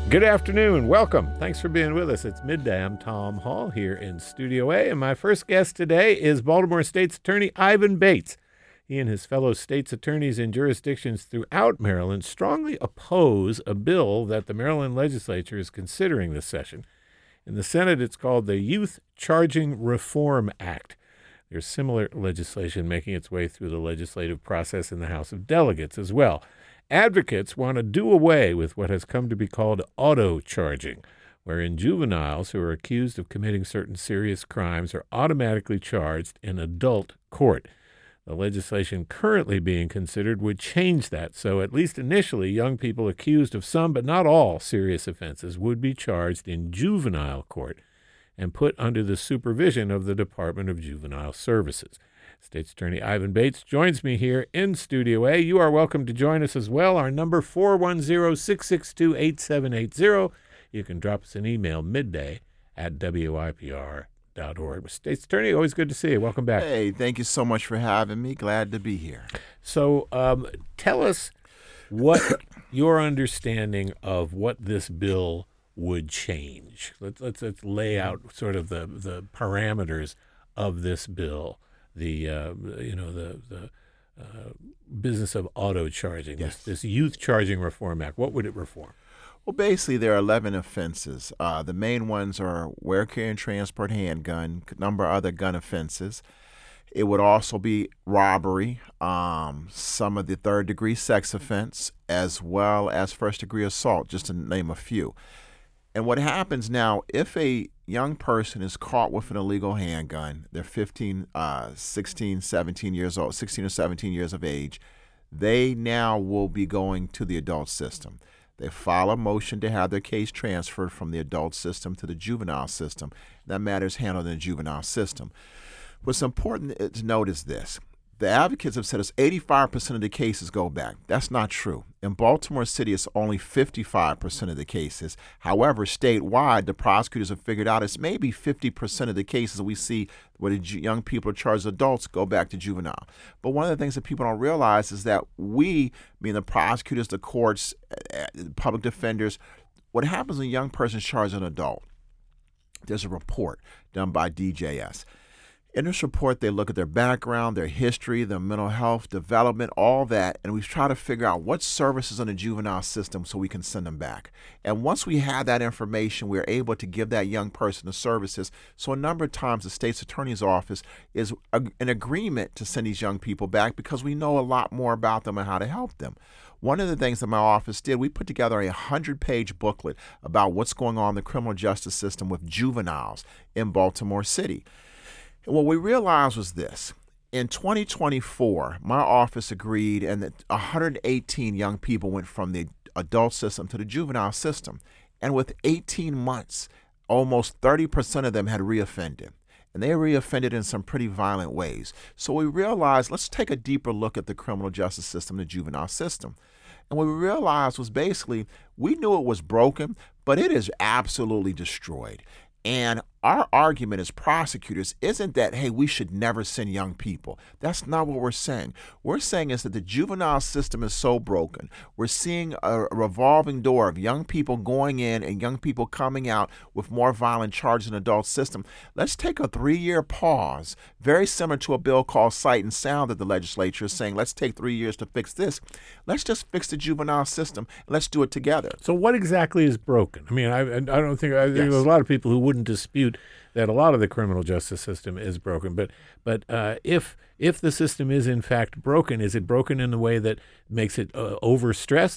Good afternoon. Welcome. Thanks for being with us. It's midday. I'm Tom Hall here in Studio A, and my first guest today is Baltimore State's Attorney Ivan Bates. He and his fellow state's attorneys in jurisdictions throughout Maryland strongly oppose a bill that the Maryland legislature is considering this session. In the Senate, it's called the Youth Charging Reform Act. There's similar legislation making its way through the legislative process in the House of Delegates as well. Advocates want to do away with what has come to be called auto charging, wherein juveniles who are accused of committing certain serious crimes are automatically charged in adult court. The legislation currently being considered would change that, so at least initially, young people accused of some but not all serious offenses would be charged in juvenile court and put under the supervision of the Department of Juvenile Services. State's Attorney Ivan Bates joins me here in Studio A. You are welcome to join us as well. Our number 410-662-8780. You can drop us an email midday@WIPR.org. State's Attorney, always good to see you. Welcome back. Hey, thank you so much for having me. Glad to be here. So tell us what your understanding of what this bill would change. Let's lay out sort of the parameters of this bill. The business of auto charging, Yes. this Youth Charging Reform Act. What would it reform? Well, basically, there are 11 offenses. The main ones are wear, carry, and transport handgun, a number of other gun offenses. It would also be robbery, some of the third-degree sex offense, as well as first-degree assault, just to name a few. And what happens now, if a young person is caught with an illegal handgun, they're 16, 17 years old, 16 or 17 years of age, they now will be going to the adult system. They file a motion to have their case transferred from the adult system to the juvenile system. That matter is handled in the juvenile system. What's important to note is this. The advocates have said it's 85% of the cases go back. That's not true. In Baltimore City, it's only 55% of the cases. However, statewide, the prosecutors have figured out it's maybe 50% of the cases we see where the young people are charged adults go back to juvenile. But one of the things that people don't realize is that we, meaning the prosecutors, the courts, public defenders, what happens when a young person is charged an adult? There's a report done by DJS. In this report, they look at their background, their history, their mental health, development, all that, and we try to figure out what services in the juvenile system so we can send them back. And once we have that information, we're able to give that young person the services. So a number of times the state's attorney's office is in agreement to send these young people back because we know a lot more about them and how to help them. One of the things that my office did, we put together a 100-page booklet about what's going on in the criminal justice system with juveniles in Baltimore City. And what we realized was this. In 2024, my office agreed and that 118 young people went from the adult system to the juvenile system. And with 18 months, almost 30% of them had reoffended. And they reoffended in some pretty violent ways. So we realized, let's take a deeper look at the criminal justice system, the juvenile system. And what we realized was basically, we knew it was broken, but it is absolutely destroyed. And our argument as prosecutors isn't that, hey, we should never send young people. That's not what we're saying. We're saying is that the juvenile system is so broken. We're seeing a revolving door of young people going in and young people coming out with more violent charges in the adult system. Let's take a 3-year pause, very similar to a bill called Sight and Sound that the legislature is saying, let's take 3 years to fix this. Let's just fix the juvenile system. Let's do it together. So what exactly is broken? I mean, I don't think there's a lot of people who wouldn't dispute that a lot of the criminal justice system is broken. But if the system is in fact broken, is it broken in a way that makes it overstressed?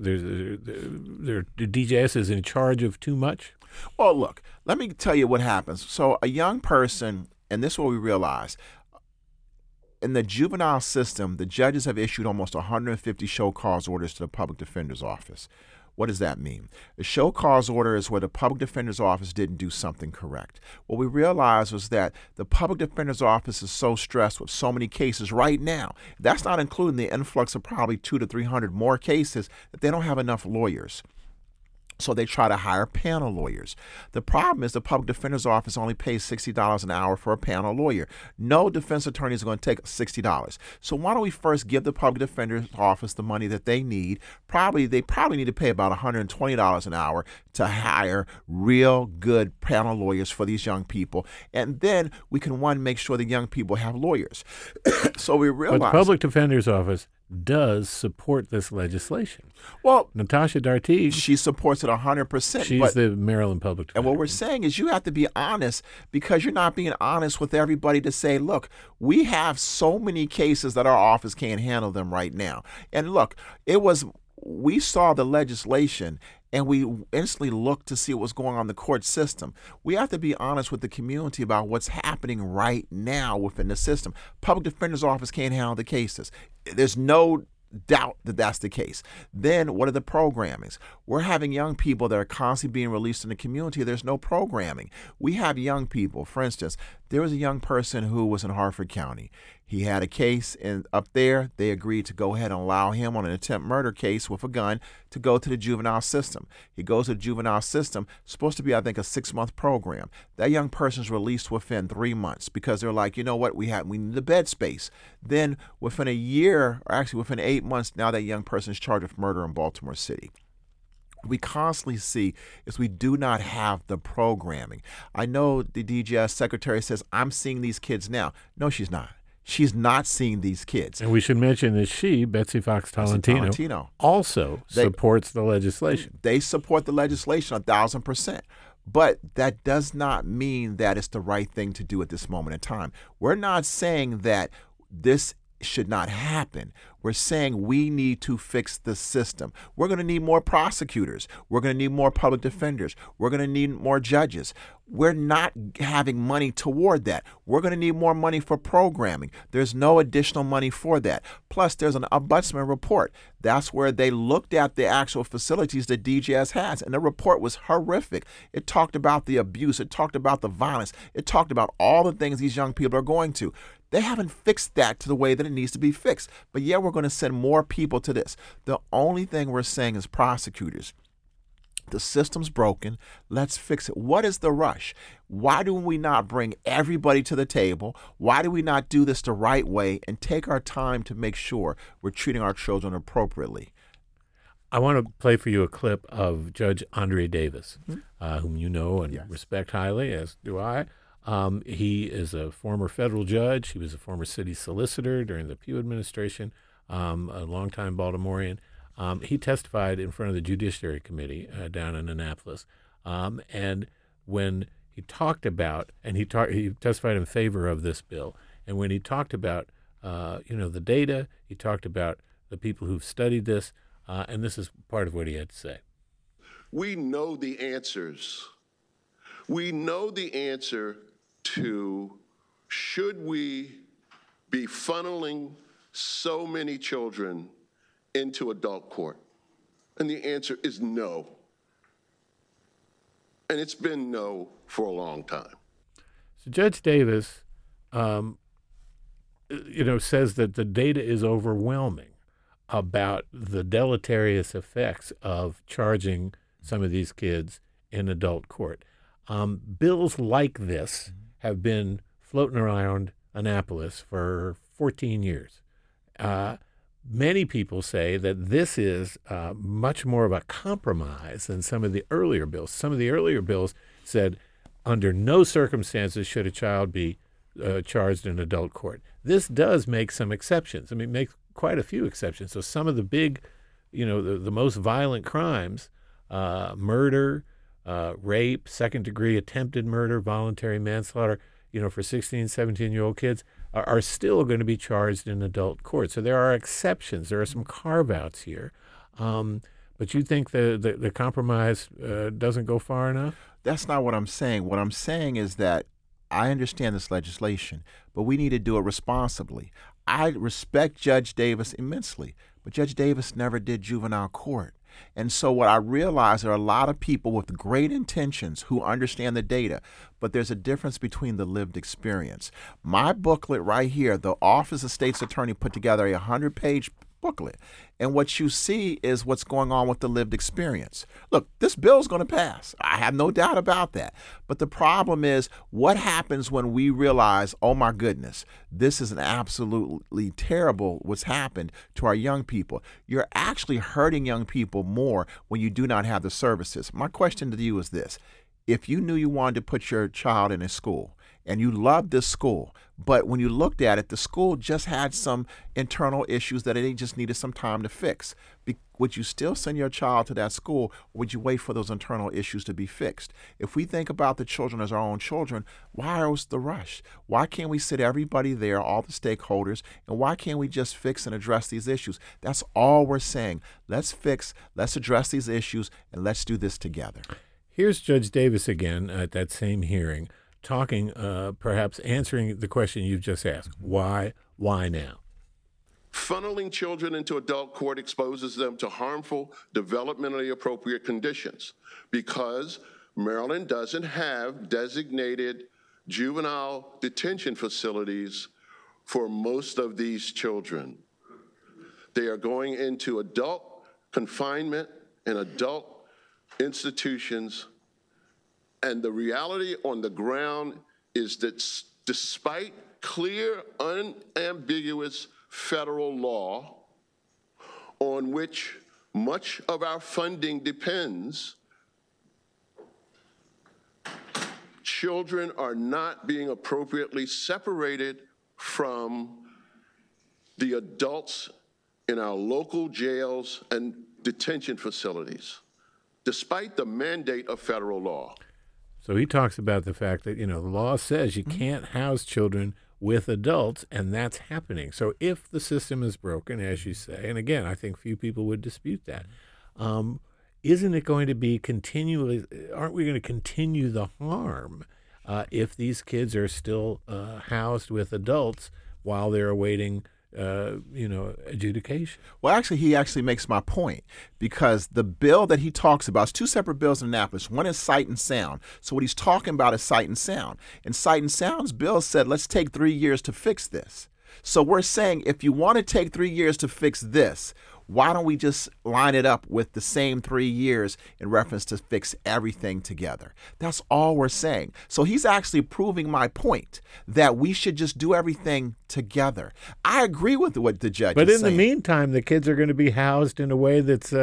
The DJS is in charge of too much? Well, look, let me tell you what happens. So a young person, and this is what we realize, in the juvenile system, the judges have issued almost 150 show cause orders to the public defender's office. What does that mean? The show cause order is where the public defender's office didn't do something correct. What we realized was that the public defender's office is so stressed with so many cases right now. That's not including the influx of probably 200 to 300 more cases that they don't have enough lawyers. So they try to hire panel lawyers. The problem is the public defender's office only pays $60 an hour for a panel lawyer. No defense attorney is going to take $60. So why don't we first give the public defender's office the money that they need? They probably need to pay about $120 an hour to hire real good panel lawyers for these young people. And then we can, make sure the young people have lawyers. So we realize... But the public defender's office does support this legislation. Well, Natasha Dartige, she supports it 100%. She's the Maryland public defender. And what we're saying is you have to be honest, because you're not being honest with everybody to say, look, we have so many cases that our office can't handle them right now. And look, we saw the legislation and we instantly looked to see what was going on in the court system. We have to be honest with the community about what's happening right now within the system. Public defender's office can't handle the cases. There's no doubt that that's the case. Then what are the programmings? We're having young people that are constantly being released in the community. There's no programming. We have young people. For instance, there was a young person who was in Harford County. He had a case up there. They agreed to go ahead and allow him on an attempt murder case with a gun to go to the juvenile system. He goes to the juvenile system, supposed to be, I think, a 6-month program. That young person's released within 3 months because they're like, you know what, we need the bed space. Then within a year, or actually within 8 months, now that young person is charged with murder in Baltimore City. We constantly see is we do not have the programming. I know the DGS secretary says, I'm seeing these kids now. No, she's not. She's not seeing these kids. And we should mention that she, Betsy Fox Tolentino, also supports the legislation. They support the legislation 1,000%. But that does not mean that it's the right thing to do at this moment in time. We're not saying that this should not happen. We're saying we need to fix the system. We're going to need more prosecutors. We're going to need more public defenders. We're going to need more judges. We're not having money toward that. We're going to need more money for programming. There's no additional money for that. Plus, there's an ombudsman report. That's where they looked at the actual facilities that DGS has, and the report was horrific. It talked about the abuse. It talked about the violence. It talked about all the things these young people are going to. They haven't fixed that to the way that it needs to be fixed. But yeah, we're going to send more people to this. The only thing we're saying is prosecutors, the system's broken. Let's fix it. What is the rush? Why do we not bring everybody to the table? Why do we not do this the right way and take our time to make sure we're treating our children appropriately? I want to play for you a clip of Judge Andre Davis, whom you know and respect highly, as do I. He is a former federal judge. He was a former city solicitor during the Pugh administration, a longtime Baltimorean. He testified in front of the Judiciary Committee down in Annapolis. And when he talked about, he testified in favor of this bill. And when he talked about, the data, he talked about the people who've studied this, and this is part of what he had to say. We know the answers. We know the answer to should we be funneling so many children into adult court? And the answer is no. And it's been no for a long time. So Judge Davis, says that the data is overwhelming about the deleterious effects of charging some of these kids in adult court. Bills like this have been floating around Annapolis for 14 years. Many people say that this is much more of a compromise than some of the earlier bills. Some of the earlier bills said under no circumstances should a child be charged in adult court. This does make some exceptions. I mean, makes quite a few exceptions. So some of the big, the most violent crimes, murder, rape, second-degree attempted murder, voluntary manslaughter, for 16, 17-year-old kids are still going to be charged in adult court. So there are exceptions. There are some carve-outs here. But you think the compromise doesn't go far enough? That's not what I'm saying. What I'm saying is that I understand this legislation, but we need to do it responsibly. I respect Judge Davis immensely, but Judge Davis never did juvenile court. And so what I realize, there are a lot of people with great intentions who understand the data, but there's a difference between the lived experience. My booklet right here, the Office of State's Attorney put together a 100-page booklet. And what you see is what's going on with the lived experience. Look, this bill is going to pass. I have no doubt about that. But the problem is what happens when we realize, oh my goodness, this is an absolutely terrible what's happened to our young people. You're actually hurting young people more when you do not have the services. My question to you is this. If you knew you wanted to put your child in a school and you loved this school, but when you looked at it, the school just had some internal issues that it just needed some time to fix, would you still send your child to that school, or would you wait for those internal issues to be fixed? If we think about the children as our own children, why was the rush? Why can't we sit everybody there, all the stakeholders, and why can't we just fix and address these issues? That's all we're saying. Let's fix, let's address these issues, and let's do this together. Here's Judge Davis again at that same hearing, talking, perhaps answering the question you've just asked. Why now? Funneling children into adult court exposes them to harmful, developmentally appropriate conditions because Maryland doesn't have designated juvenile detention facilities for most of these children. They are going into adult confinement and adult institutions, and the reality on the ground is that despite clear, unambiguous federal law on which much of our funding depends, children are not being appropriately separated from the adults in our local jails and detention facilities, despite the mandate of federal law. So he talks about the fact that, the law says you can't house children with adults, and that's happening. So if the system is broken, as you say, and again, I think few people would dispute that, isn't it going to be aren't we going to continue the harm if these kids are still housed with adults while they're awaiting adjudication? Well, actually, he actually makes my point, because the bill that he talks about is two separate bills in Annapolis. One is Sight and Sound. So what he's talking about is Sight and Sound. And Sight and Sound's bill said, let's take 3 years to fix this. So we're saying if you want to take 3 years to fix this, why don't we just line it up with the same 3 years in reference to fix everything together? That's all we're saying. So he's actually proving my point that we should just do everything together. I agree with what the judge is saying. But in the meantime, the kids are going to be housed in a way that's,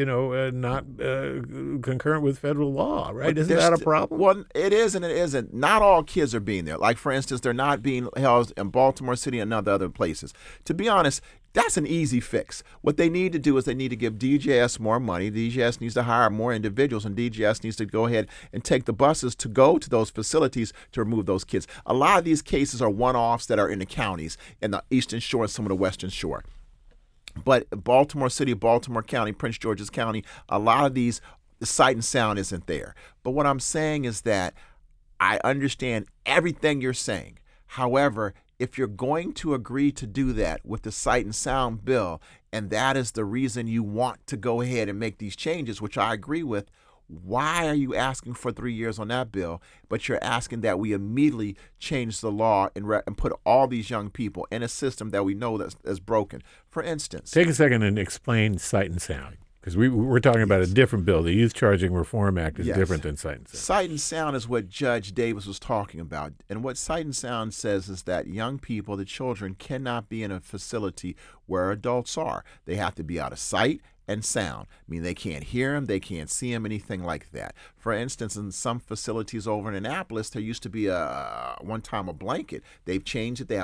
not concurrent with federal law, right? Isn't that a problem? Well, it is and it isn't. Not all kids are being there. Like, for instance, they're not being housed in Baltimore City and other places. To be honest, that's an easy fix. What they need to do is they need to give DJS more money. DJS needs to hire more individuals, and DJS needs to go ahead and take the buses to go to those facilities to remove those kids. A lot of these cases are one-offs that are in the counties, in the Eastern Shore and some of the Western Shore. But Baltimore City, Baltimore County, Prince George's County, a lot of these, the Sight and Sound isn't there. But what I'm saying is that I understand everything you're saying. However, if you're going to agree to do that with the Sight and Sound bill, and that is the reason you want to go ahead and make these changes, which I agree with, why are you asking for 3 years on that bill, but you're asking that we immediately change the law and put all these young people in a system that we know that's broken? For instance, take a second and explain Sight and Sound. Because we're talking about a different bill. The Youth Charging Reform Act is different than Sight and Sound. Sight and Sound is what Judge Davis was talking about. And what Sight and Sound says is that young people, the children, cannot be in a facility where adults are. They have to be out of sight and sound. I mean, they can't hear them, they can't see them, anything like that. For instance, in some facilities over in Annapolis, there used to be one time a blanket. They've changed it. They have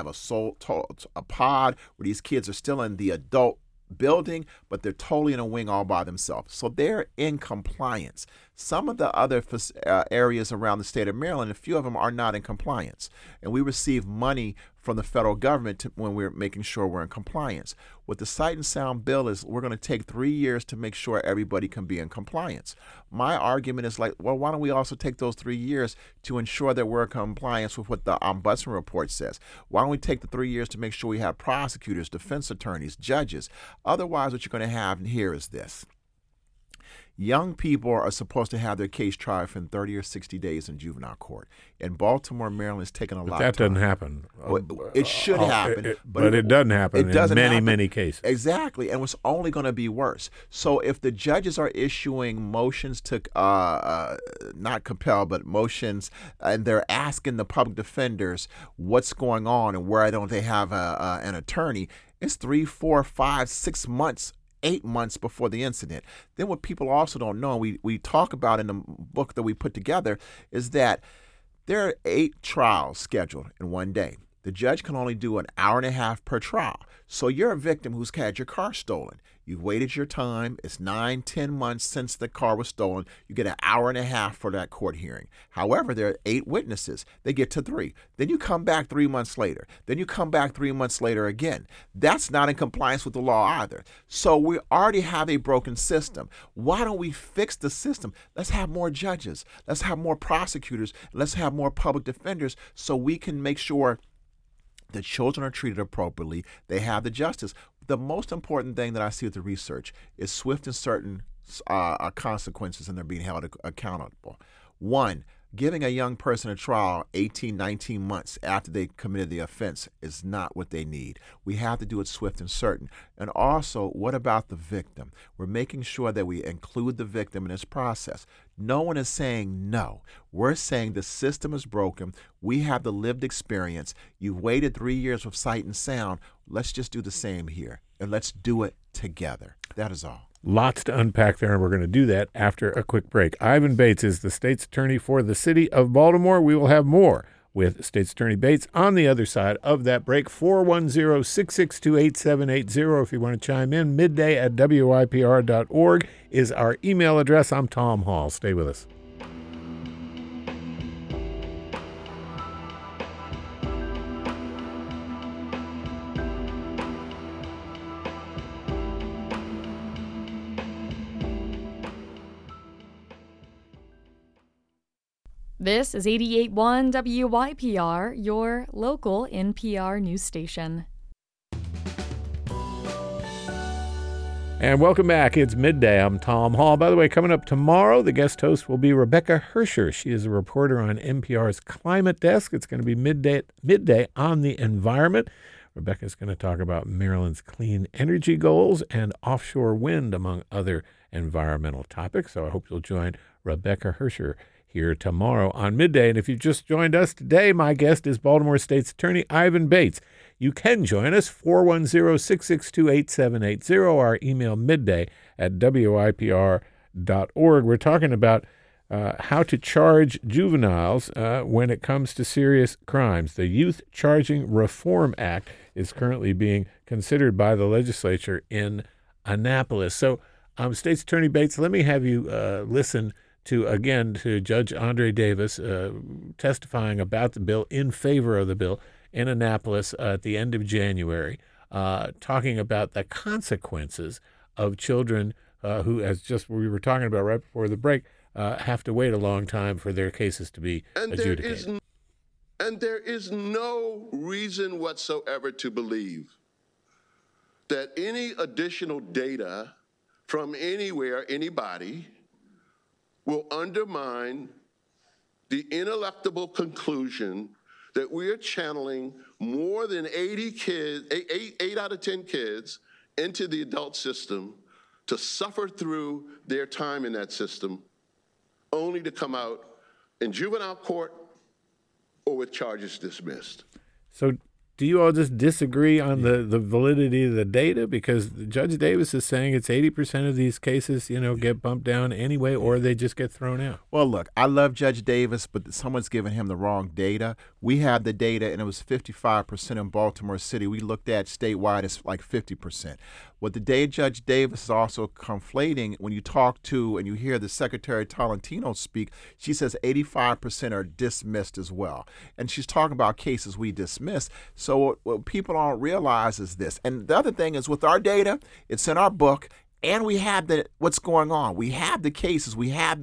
a pod where these kids are still in the adult building, but they're totally in a wing all by themselves. So they're in compliance. Some of the other areas around the state of Maryland, a few of them are not in compliance. And we receive money from the federal government when we're making sure we're in compliance. What the Sight and Sound bill is, we're going to take 3 years to make sure everybody can be in compliance. My argument is like, well, why don't we also take those 3 years to ensure that we're in compliance with what the Ombudsman report says? Why don't we take the 3 years to make sure we have prosecutors, defense attorneys, judges? Otherwise, what you're going to have here is this. Young people are supposed to have their case tried within 30 or 60 days in juvenile court. In Baltimore, Maryland, it's taken a lot of time. That doesn't happen. Well, it should happen. But it doesn't happen in many cases. Exactly, and it's only going to be worse. So if the judges are issuing motions to not compel, but motions, and they're asking the public defenders what's going on and why don't they have an attorney, it's 3, 4, 5, 6 months, 8 months before the incident. Then what people also don't know, we talk about in the book that we put together, is that there are 8 trials scheduled in one day. The judge can only do an hour and a half per trial. So you're a victim who's had your car stolen. You've waited your time. It's 9, 10 months since the car was stolen. You get an hour and a half for that court hearing. However, there are 8 witnesses. They get to 3. Then you come back 3 months later. Then you come back 3 months later again. That's not in compliance with the law either. So we already have a broken system. Why don't we fix the system? Let's have more judges. Let's have more prosecutors. Let's have more public defenders so we can make sure the children are treated appropriately. They have the justice. The most important thing that I see with the research is swift and certain consequences, and they're being held accountable. 1, giving a young person a trial 18, 19 months after they committed the offense is not what they need. We have to do it swift and certain. And also, what about the victim? We're making sure that we include the victim in this process. No one is saying no. We're saying the system is broken. We have the lived experience. You've waited 3 years with sight and sound. Let's just do the same here, and let's do it together. That is all. Lots to unpack there, and we're going to do that after a quick break. Ivan Bates is the state's attorney for the city of Baltimore. We will have more with State's Attorney Bates on the other side of that break. 410-662-8780 if you want to chime in. midday@wypr.org is our email address. I'm Tom Hall. Stay with us. This is 88.1 WYPR, your local NPR news station. And welcome back. It's midday. I'm Tom Hall. By the way, coming up tomorrow, the guest host will be Rebecca Hersher. She is a reporter on NPR's Climate Desk. It's going to be midday on the environment. Rebecca's going to talk about Maryland's clean energy goals and offshore wind, among other environmental topics. So I hope you'll join Rebecca Hersher here tomorrow on Midday. And if you've just joined us today, my guest is Baltimore State's Attorney Ivan Bates. You can join us, 410-662-8780, our email midday@wypr.org. We're talking about how to charge juveniles when it comes to serious crimes. The Youth Charging Reform Act is currently being considered by the legislature in Annapolis. So, State's Attorney Bates, let me have you listen to Judge Andre Davis testifying about the bill, in favor of the bill, in Annapolis at the end of January, talking about the consequences of children who, as just we were talking about right before the break, have to wait a long time for their cases to be adjudicated. There is no reason whatsoever to believe that any additional data from anywhere, anybody, will undermine the ineluctable conclusion that we are channeling more than 80 kids, 8 out of 10 kids, into the adult system to suffer through their time in that system, only to come out in juvenile court or with charges dismissed. So do you all just disagree on the validity of the data? Because Judge Davis is saying it's 80% of these cases, get bumped down anyway, or they just get thrown out. Well, look, I love Judge Davis, but someone's given him the wrong data. We have the data, and it was 55% in Baltimore City. We looked at statewide, it's like 50%. What the day Judge Davis is also conflating, when you talk to and you hear the Secretary Tolentino speak, she says 85% are dismissed as well. And she's talking about cases we dismiss. So what people don't realize is this. And the other thing is with our data, it's in our book, And we have what's going on. We have the cases. We have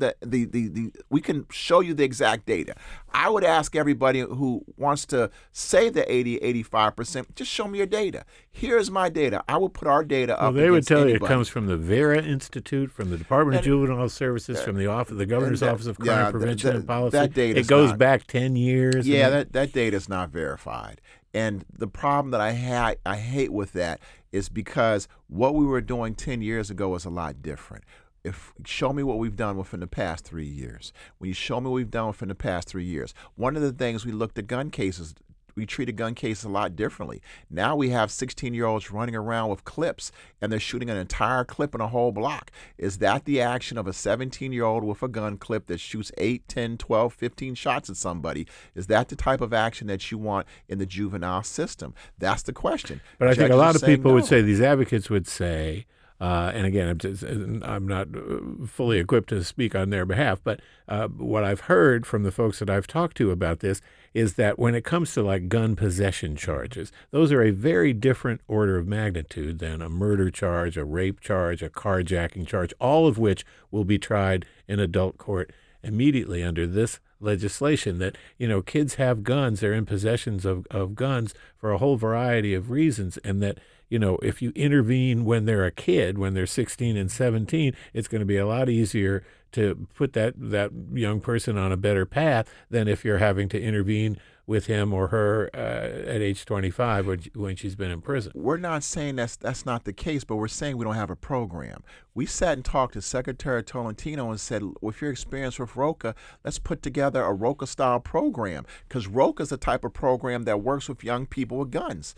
we can show you the exact data. I would ask everybody who wants to say the 80, 85%, just show me your data. Here's my data. I will put our data up. Well, they would tell anybody. you it comes from the Vera Institute, from the Department of Juvenile Services, from the Governor's Office of Crime Prevention and Policy. That data it goes back 10 years. Yeah, that data is not verified. And the problem that I hate with that is because what we were doing 10 years ago was a lot different. Show me what we've done within the past 3 years. When you show me what we've done within the past 3 years, one of the things we looked at gun cases, we treated gun cases a lot differently. Now we have 16-year-olds running around with clips, and they're shooting an entire clip in a whole block. Is that the action of a 17-year-old with a gun clip that shoots 8, 10, 12, 15 shots at somebody? Is that the type of action that you want in the juvenile system? That's the question. But I think a lot of people no. would say, these advocates would say, and again, I'm not fully equipped to speak on their behalf, but what I've heard from the folks that I've talked to about this is that when it comes to like gun possession charges, those are a very different order of magnitude than a murder charge, a rape charge, a carjacking charge, all of which will be tried in adult court immediately under this legislation. That, kids have guns, they're in possessions of guns for a whole variety of reasons, and that, if you intervene when they're a kid, when they're 16 and 17, it's going to be a lot easier to put that young person on a better path than if you're having to intervene with him or her at age 25 when she's been in prison. We're not saying that's not the case, but we're saying we don't have a program. We sat and talked to Secretary Tolentino and said, with your experience with ROCA, let's put together a ROCA-style program, because ROCA is the type of program that works with young people with guns.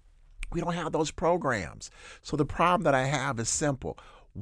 We don't have those programs. So the problem that I have is simple.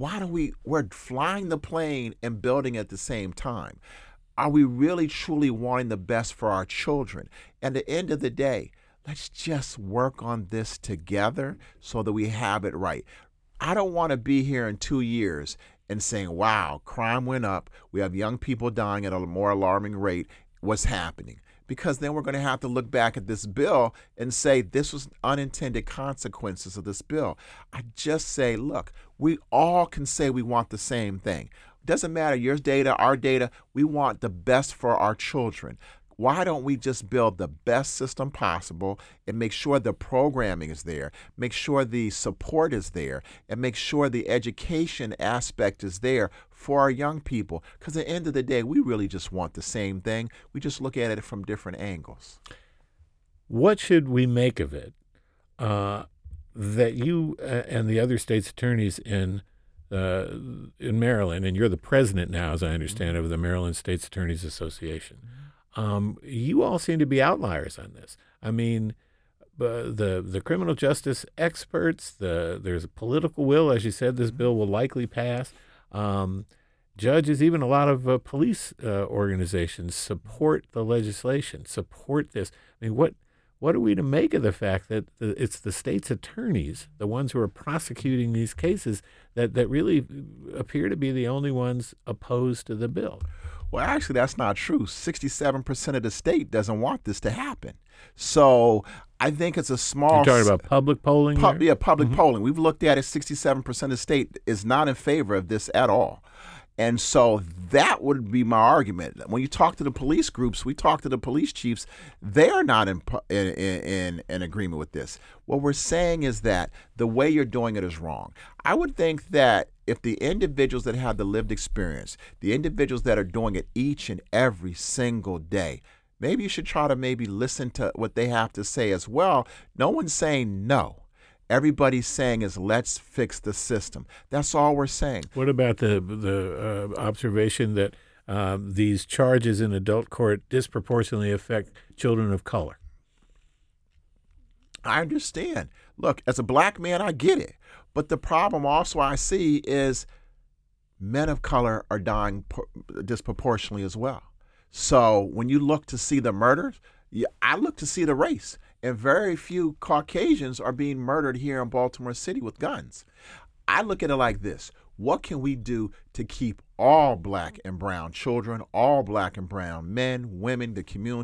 We're flying the plane and building at the same time. Are we really truly wanting the best for our children? And at the end of the day, let's just work on this together so that we have it right. I don't want to be here in 2 years and saying, wow, crime went up. We have young people dying at a more alarming rate. What's happening? Because then we're going to have to look back at this bill and say this was unintended consequences of this bill. I just say, look, we all can say we want the same thing. It doesn't matter, your data, our data, we want the best for our children. Why don't we just build the best system possible and make sure the programming is there, make sure the support is there, and make sure the education aspect is there for our young people? Because at the end of the day, we really just want the same thing. We just look at it from different angles. What should we make of it that you and the other state's attorneys in Maryland, and you're the president now, as I understand, of the Maryland State's Attorneys Association, you all seem to be outliers on this. I mean, the criminal justice experts, there's a political will, as you said, this bill will likely pass. Judges, even a lot of police organizations support the legislation, support this. I mean, what are we to make of the fact that it's the state's attorneys, the ones who are prosecuting these cases, that really appear to be the only ones opposed to the bill? Well, actually, that's not true. 67% of the state doesn't want this to happen. So I think it's a small... You're talking about public polling? Yeah, public polling. We've looked at it. 67% of the state is not in favor of this at all. And so that would be my argument. When you talk to the police groups, we talk to the police chiefs, they are not in agreement with this. What we're saying is that the way you're doing it is wrong. I would think that if the individuals that have the lived experience, the individuals that are doing it each and every single day, maybe you should try to maybe listen to what they have to say as well. No one's saying no. Everybody's saying is let's fix the system. That's all we're saying. What about the observation that these charges in adult court disproportionately affect children of color? I understand. Look, as a black man, I get it. But the problem also I see is men of color are dying disproportionately as well. So when you look to see the murders, I look to see the race. And very few Caucasians are being murdered here in Baltimore City with guns. I look at it like this. What can we do to keep all black and brown children, all black and brown men, women, the community,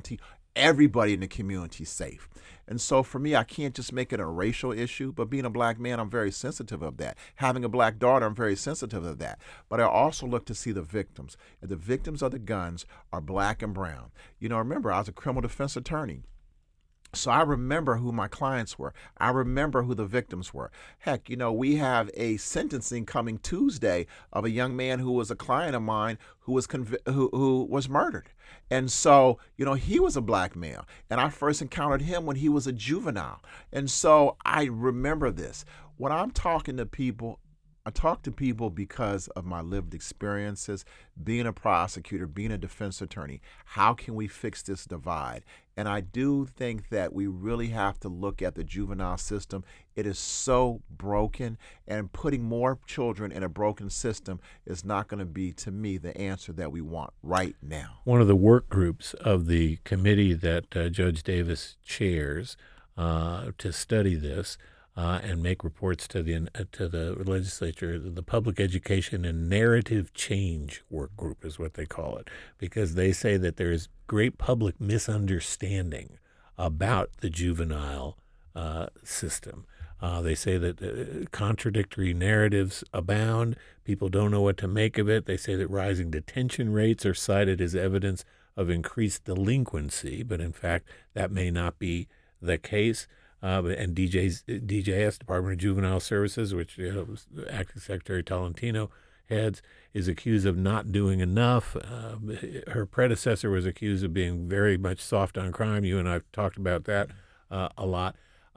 everybody in the community safe. And so for me, I can't just make it a racial issue, but being a black man, I'm very sensitive of that. Having a black daughter, I'm very sensitive of that. But I also look to see the victims. And the victims of the guns are black and brown. Remember, I was a criminal defense attorney. So I remember who my clients were. I remember who the victims were. Heck, we have a sentencing coming Tuesday of a young man who was a client of mine who was murdered. And so, he was a black male. And I first encountered him when he was a juvenile. And so I remember this. When I'm talking to people, I talk to people because of my lived experiences, being a prosecutor, being a defense attorney. How can we fix this divide? And I do think that we really have to look at the juvenile system. It is so broken, and putting more children in a broken system is not going to be, to me, the answer that we want right now. One of the work groups of the committee that Judge Davis chairs to study this and make reports to the legislature, the Public Education and Narrative Change Work Group is what they call it, because they say that there is great public misunderstanding about the juvenile system. They say that contradictory narratives abound. People don't know what to make of it. They say that rising detention rates are cited as evidence of increased delinquency, but in fact, that may not be the case. And DJS, Department of Juvenile Services, which Acting Secretary Tolentino heads, is accused of not doing enough. Her predecessor was accused of being very much soft on crime. You and I have talked about that a lot.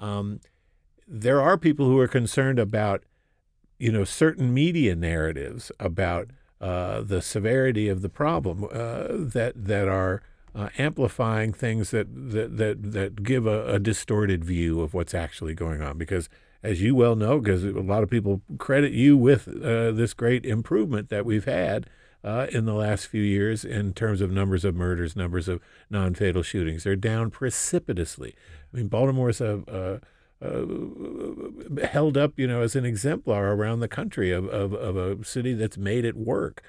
There are people who are concerned about, certain media narratives about the severity of the problem that are amplifying things that give a distorted view of what's actually going on. Because as you well know, because a lot of people credit you with this great improvement that we've had in the last few years in terms of numbers of murders, numbers of non-fatal shootings. They're down precipitously. I mean, Baltimore's held up, as an exemplar around the country of a city that's made it work.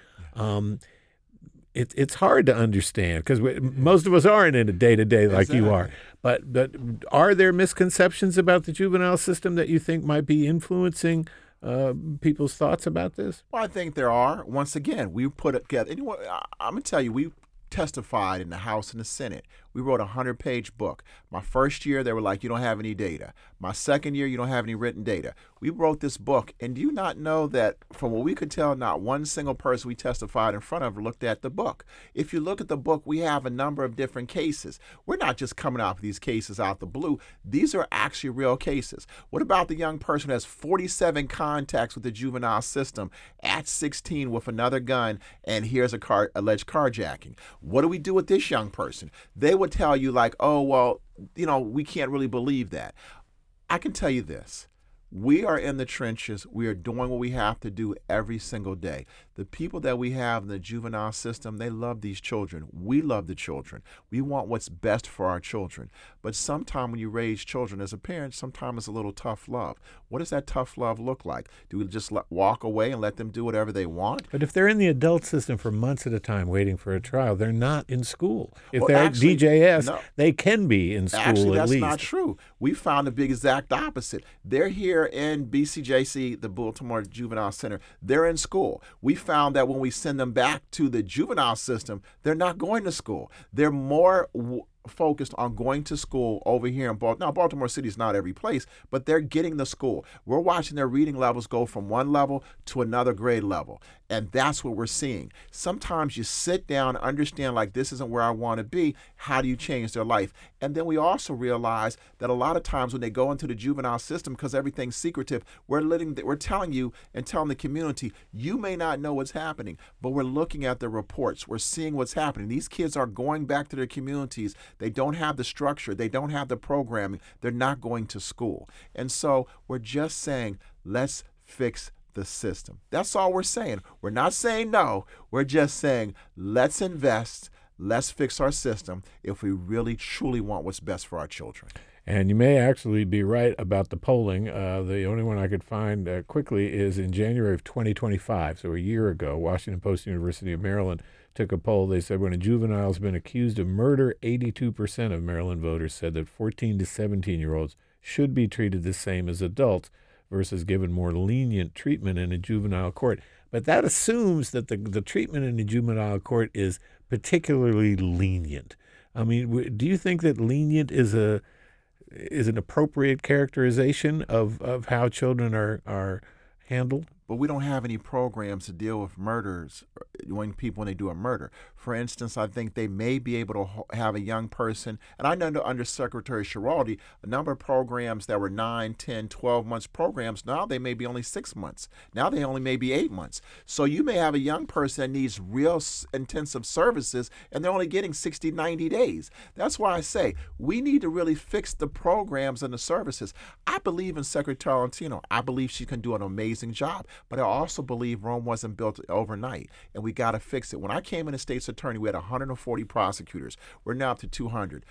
It's hard to understand because most of us aren't in a day-to-day like you are. But are there misconceptions about the juvenile system that you think might be influencing people's thoughts about this? Well, I think there are. Once again, we put it together. I'm going to tell you, we testified in the House and the Senate. We wrote a 100-page book. My first year, they were like, you don't have any data. My second year, you don't have any written data. We wrote this book, and do you not know that from what we could tell, not one single person we testified in front of looked at the book. If you look at the book, we have a number of different cases. We're not just coming out with these cases out the blue. These are actually real cases. What about the young person who has 47 contacts with the juvenile system at 16 with another gun, and here's alleged carjacking? What do we do with this young person? They would tell you like, oh, well, we can't really believe that. I can tell you this. We are in the trenches. We are doing what we have to do every single day. The people that we have in the juvenile system, they love these children. We love the children. We want what's best for our children. But sometimes when you raise children as a parent, sometimes it's a little tough love. What does that tough love look like? Do we just walk away and let them do whatever they want? But if they're in the adult system for months at a time waiting for a trial, they're not in school. If they're at DJS, they can be in school at least. Actually, that's not true. We found the exact opposite. They're here in BCJC, the Baltimore Juvenile Center. They're in school. We found that when we send them back to the juvenile system, they're not going to school. They're more focused on going to school over here in Baltimore. Now, Baltimore City is not every place, but they're getting to school. We're watching their reading levels go from one level to another grade level, and that's what we're seeing. Sometimes you sit down, understand, like, this isn't where I want to be. How do you change their life? And then we also realize that a lot of times when they go into the juvenile system, because everything's secretive, we're telling you and telling the community, you may not know what's happening, but we're looking at the reports. We're seeing what's happening. These kids are going back to their communities. They don't have the structure. They don't have the programming. They're not going to school. And so we're just saying, let's fix the system. That's all we're saying. We're not saying no. We're just saying, let's invest. Let's fix our system if we really, truly want what's best for our children. And you may actually be right about the polling. The only one I could find quickly is in January of 2025, so a year ago. Washington Post, University of Maryland took a poll. They said when a juvenile has been accused of murder, 82% of Maryland voters said that 14 to 17-year-olds should be treated the same as adults versus given more lenient treatment in a juvenile court. But that assumes that the treatment in the juvenile court is particularly lenient. I mean, do you think that lenient is an appropriate characterization of how children are handled? But we don't have any programs to deal with murders when they do a murder. For instance, I think they may be able to have a young person, and I know under Secretary Schiraldi, a number of programs that were 9, 10, 12 months programs, now they may be only 6 months. Now they only may be 8 months. So you may have a young person that needs real intensive services, and they're only getting 60, 90 days. That's why I say we need to really fix the programs and the services. I believe in Secretary Tolentino. I believe she can do an amazing job. But I also believe Rome wasn't built overnight, and we got to fix it. When I came in as state's attorney, we had 140 prosecutors. We're now up to 200.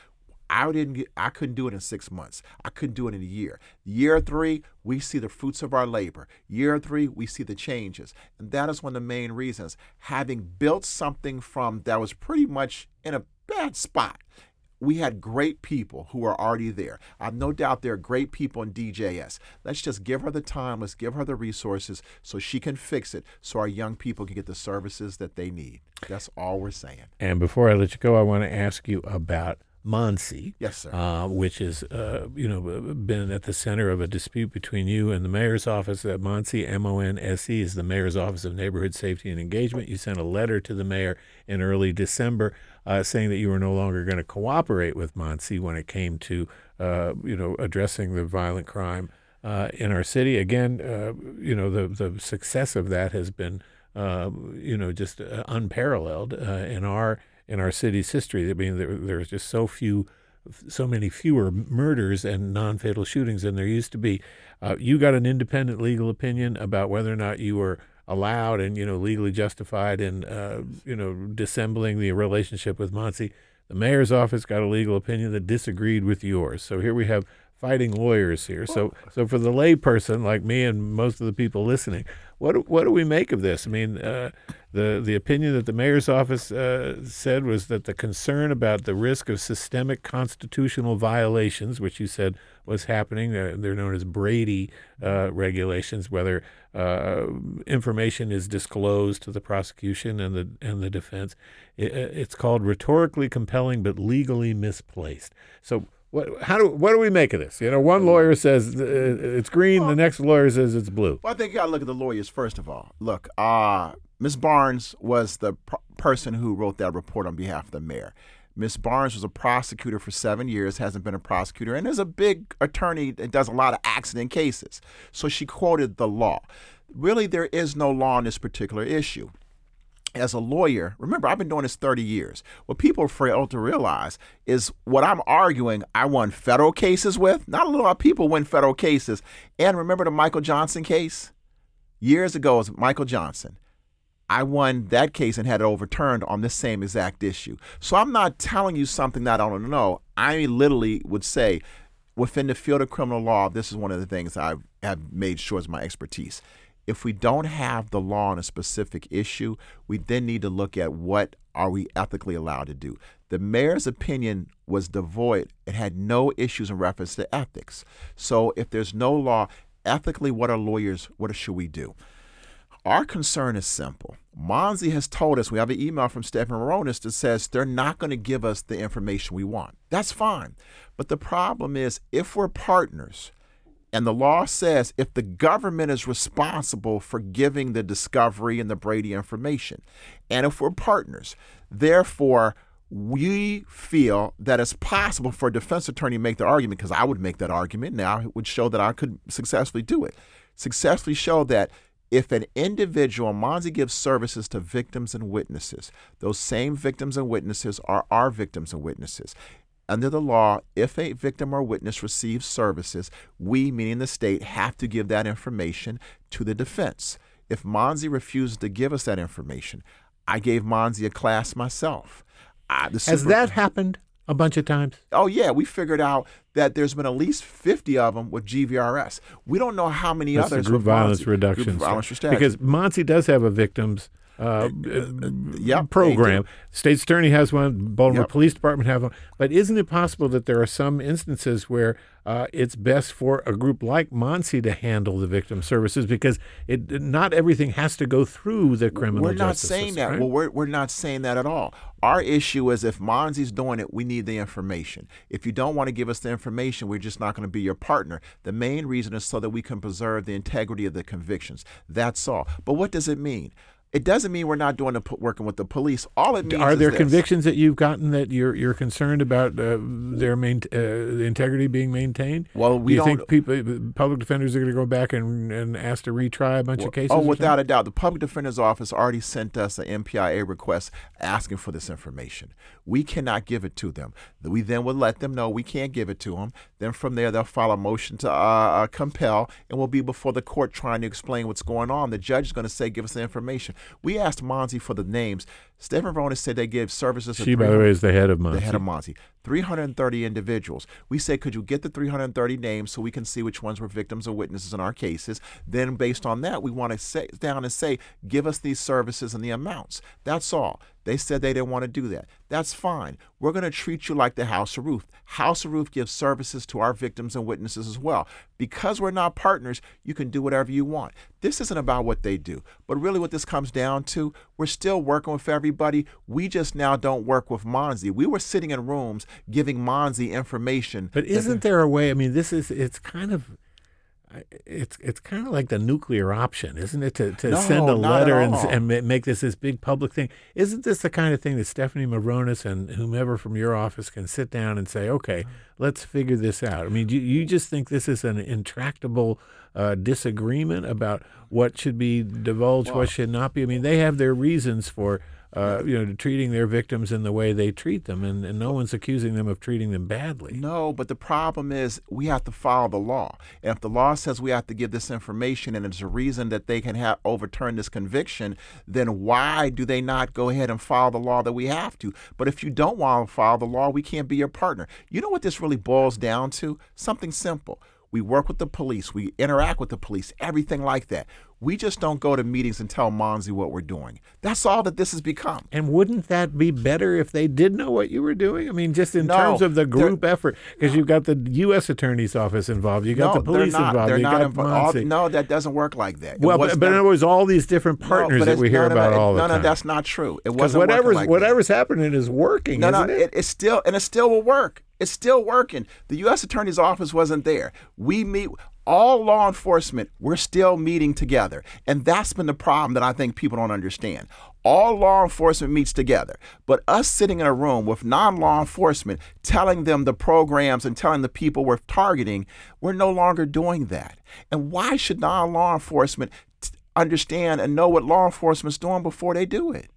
I couldn't do it in 6 months. I couldn't do it in a year. Year 3, we see the fruits of our labor. Year 3, we see the changes. And that is one of the main reasons. Having built something from that was pretty much in a bad spot, we had great people who are already there. I have no doubt there are great people in DJS. Let's just give her the time. Let's give her the resources so she can fix it so our young people can get the services that they need. That's all we're saying. And before I let you go, I want to ask you about MONSE. Yes, sir. Which has been at the center of a dispute between you and the mayor's office. MONSE, M-O-N-S-E, is the mayor's office of neighborhood safety and engagement. You sent a letter to the mayor in early December saying that you were no longer going to cooperate with MONSE when it came to addressing the violent crime in our city. Again, the success of that has been just unparalleled in our city's history. I mean, there's just so many fewer murders and non-fatal shootings than there used to be. You got an independent legal opinion about whether or not you were allowed and legally justified in dissembling the relationship with MONSE. The mayor's office got a legal opinion that disagreed with yours. So here we have fighting lawyers here. So for the layperson like me and most of the people listening, what do we make of this? I mean, the opinion that the mayor's office said was that the concern about the risk of systemic constitutional violations, which you said was happening, they're known as Brady regulations, whether information is disclosed to the prosecution and the defense. It's called rhetorically compelling but legally misplaced. So what do we make of this? One lawyer says it's green, the next lawyer says it's blue. Well, I think you got to look at the lawyers first of all. Look, Ms. Barnes was the person who wrote that report on behalf of the mayor. Ms. Barnes was a prosecutor for 7 years, hasn't been a prosecutor, and is a big attorney that does a lot of accident cases. So she quoted the law. Really, there is no law on this particular issue. As a lawyer, remember, I've been doing this 30 years. What people fail to realize is what I'm arguing, I won federal cases with. Not a lot of people win federal cases. And remember the Michael Johnson case? Years ago, it was Michael Johnson. I won that case and had it overturned on this same exact issue. So I'm not telling you something that I don't know. I literally would say within the field of criminal law, this is one of the things I have made sure is my expertise. If we don't have the law on a specific issue, we then need to look at what are we ethically allowed to do. The mayor's opinion was devoid. It had no issues in reference to ethics. So if there's no law, ethically, what should we do? Our concern is simple. MONSE has told us, we have an email from Stephen Moronis that says they're not going to give us the information we want. That's fine. But the problem is if we're partners, and the law says if the government is responsible for giving the discovery and the Brady information, and if we're partners, therefore, we feel that it's possible for a defense attorney to make the argument, because I would make that argument now, it would show that I could successfully do it, successfully show that if an individual, MONSE gives services to victims and witnesses, those same victims and witnesses are our victims and witnesses. Under the law, if a victim or witness receives services, we, meaning the state, have to give that information to the defense. If MONSE refuses to give us that information, I gave MONSE a class myself. Has that happened? A bunch of times? Oh, yeah. We figured out that there's been at least 50 of them with GVRS. We don't know how many That's others the group with violence Monsi. reduction. Group violence strategy. Because Monsi does have a victims Yep, program. State's attorney has one. Baltimore Yep. Police Department have one. But isn't it possible that there are some instances where it's best for a group like Monsi to handle the victim services because not everything has to go through the criminal We're not justice saying system, that. right? Well, we're not saying that at all. Our issue is if Monsi's doing it, we need the information. If you don't want to give us the information, we're just not going to be your partner. The main reason is so that we can preserve the integrity of the convictions. That's all. But what does it mean? It doesn't mean we're not working with the police. All it means Are is there this. convictions that you've gotten that you're concerned about the integrity being maintained? Well, we Do you don't. think public defenders are going to go back and ask to retry a bunch of cases? Oh, or without something? a doubt. The Public Defender's Office already sent us an MPIA request asking for this information. We cannot give it to them. We then would let them know we can't give it to them. Then from there, they'll file a motion to compel, and we'll be before the court trying to explain what's going on. The judge is going to say, give us the information. We asked Monsi for the names. Stephen Veronis said they gave services to She, by the way, is the head of Monsi. the head of Monsi. 330 individuals. We said, could you get the 330 names so we can see which ones were victims or witnesses in our cases? Then based on that, we want to sit down and say, give us these services and the amounts. That's all. They said they didn't want to do that. That's fine. We're going to treat you like the House of Ruth. House of Ruth gives services to our victims and witnesses as well. Because we're not partners, you can do whatever you want. This isn't about what they do. But really what this comes down to, we're still working with everybody. We just now don't work with Monsi. We were sitting in rooms giving Monsi information. But isn't there a way? I mean, it's kind of like the nuclear option, isn't it? To No, send a not at letter all. and make this big public thing. Isn't this the kind of thing that Stephanie Mavronis and whomever from your office can sit down and say, okay, let's figure this out? I mean, you just think this is an intractable disagreement about what should be divulged, what should not be? I mean, they have their reasons for treating their victims in the way they treat them, and no one's accusing them of treating them badly. No, but the problem is we have to follow the law. And if the law says we have to give this information and it's a reason that they can overturn this conviction, then why do they not go ahead and follow the law that we have to? But if you don't want to follow the law, we can't be your partner. You know what this really boils down to? Something simple. We work with the police. We interact with the police, everything like that. We just don't go to meetings and tell Monsi what we're doing. That's all that this has become. And wouldn't that be better if they did know what you were doing? I mean, just in No, terms of the group they're- effort, because you've got the U.S. Attorney's Office involved, you got the police involved, They're you not got involved. Monsi. No, that doesn't work like that. It Well, was but in never- other words, all these different partners but that it's- we hear no, about all the no, time. No, that's not true. It Because wasn't working like that. whatever's happening is working, No, isn't it? It's still, and it still will work. It's still working. The U.S. Attorney's Office wasn't there. We meet, all law enforcement, we're still meeting together. And that's been the problem that I think people don't understand. All law enforcement meets together. But us sitting in a room with non-law enforcement, telling them the programs and telling the people we're targeting, we're no longer doing that. And why should non-law enforcement understand and know what law enforcement's doing before they do it?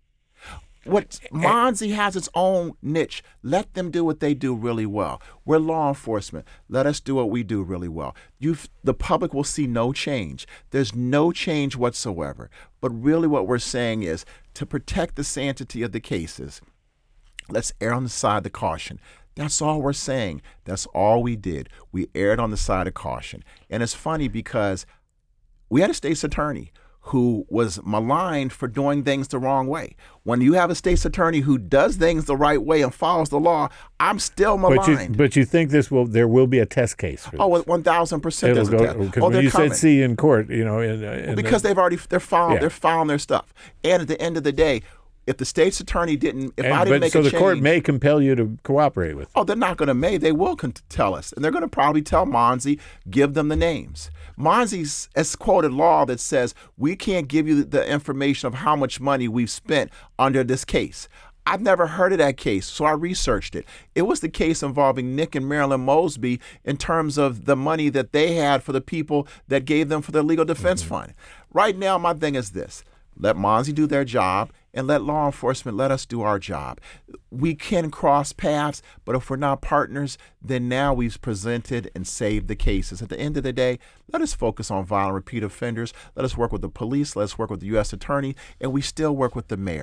Monsi has its own niche. Let them do what they do really well. We're law enforcement. Let us do what we do really well. The public will see no change. There's no change whatsoever. But really what we're saying is to protect the sanctity of the cases, let's err on the side of the caution. That's all we're saying. That's all we did. We erred on the side of caution. And it's funny because we had a state's attorney who was maligned for doing things the wrong way. When you have a state's attorney who does things the right way and follows the law, I'm still maligned. But you think there will be a test case for this? Oh, 1,000% It'll there's a go, test. because Oh, when they're you coming. said see in court, Because they're filing Yeah. their stuff. And at the end of the day, if the state's attorney didn't, I didn't make a so change. the court may compel you to cooperate with. Oh, they're not going to they will tell us. And they're going to probably tell Monsi, give them the names. Monsi has quoted law that says we can't give you the information of how much money we've spent under this case. I've never heard of that case, so I researched it. It was the case involving Nick and Marilyn Mosby in terms of the money that they had for the people that gave them for their legal defense fund. Right now, my thing is this. Let Monsi do their job and let law enforcement let us do our job. We can cross paths, but if we're not partners, then now we've presented and saved the cases. At the end of the day, let us focus on violent repeat offenders. Let us work with the police. Let us work with the U.S. Attorney, and we still work with the mayor.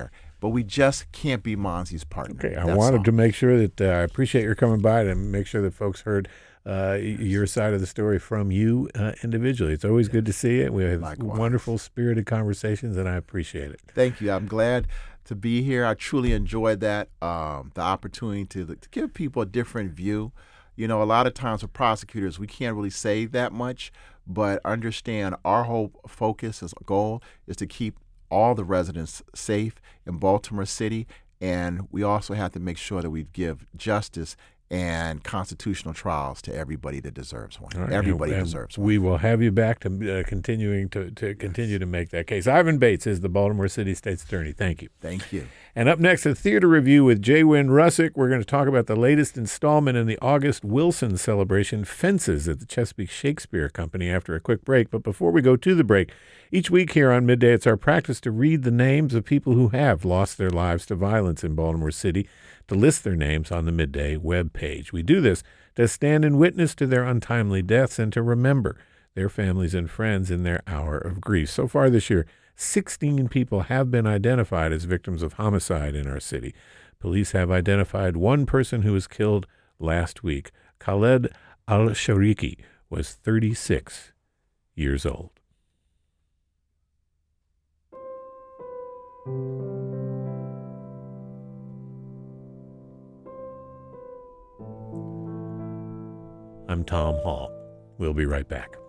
but we just can't be Monzi's partner. Okay, I That's wanted all. to make sure that I appreciate your coming by and make sure that folks heard your side of the story from you individually. It's always good to see it. We have Likewise. wonderful, spirited conversations, and I appreciate it. Thank you. I'm glad to be here. I truly enjoyed that, the opportunity to give people a different view. You know, a lot of times with prosecutors, we can't really say that much, but understand our whole focus, as a goal, is to keep all the residents safe in Baltimore City, and we also have to make sure that we give justice and constitutional trials to everybody that deserves one. All right, Everybody and deserves one. We will have you back to continue to make that case. Ivan Bates is the Baltimore City State's Attorney. Thank you. Thank you. And up next, a theater review with J. Wynn Russick. We're going to talk about the latest installment in the August Wilson celebration, Fences, at the Chesapeake Shakespeare Company after a quick break. But before we go to the break, each week here on Midday, it's our practice to read the names of people who have lost their lives to violence in Baltimore City, to list their names on the Midday webpage. We do this to stand in witness to their untimely deaths and to remember their families and friends in their hour of grief. So far this year, 16 people have been identified as victims of homicide in our city. Police have identified one person who was killed last week. Khaled al-Shariki was 36 years old. I'm Tom Hall. We'll be right back.